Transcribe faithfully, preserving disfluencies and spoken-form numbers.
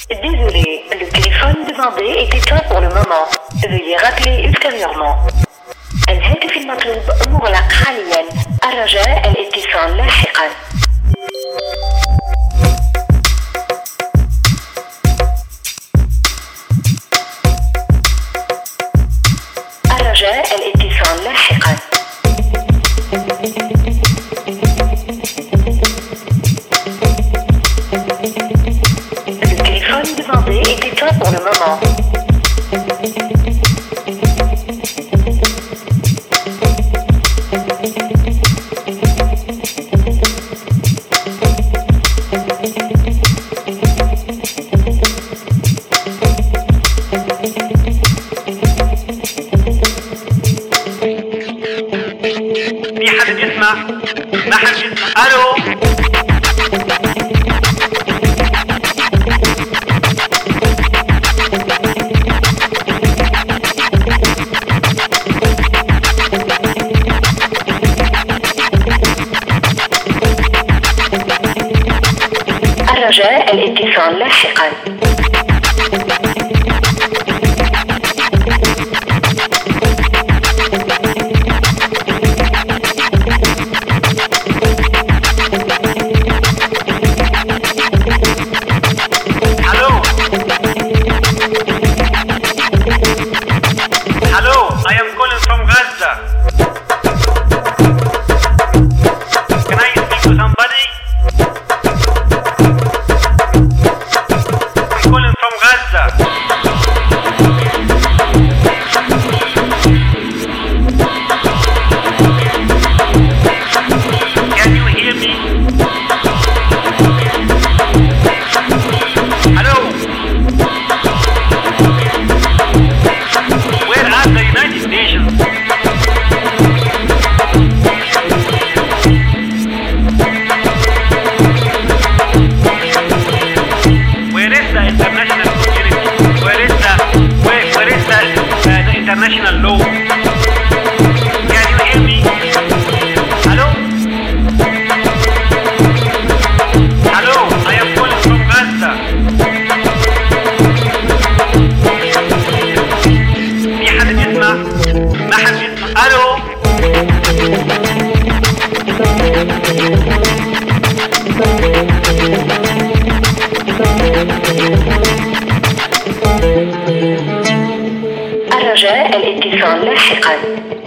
Désolé, le téléphone demandé est éteint pour le moment. Veuillez rappeler ultérieurement. الهاتف المطلوب مغلق حاليا. الرجاء الاتصال لاحقا. الرجاء الاتصال لاحقا. Le téléphone demandé est éteint pour le moment. في حد يسمع؟ ما حد يسمع. الو الرجاء الاتصال لاحقا. I am calling from Gaza. Can I speak to somebody? I'm calling from Gaza. Can you hear me? Hello? Where are the United Nations? Where is the international community? Where is the where, where is the, uh, the international law? Can you hear me? Hello? Hello, I am calling from Gaza. في حد يسمع؟ ما حد يسمع. الو الرجاء الاتصال لاحقا.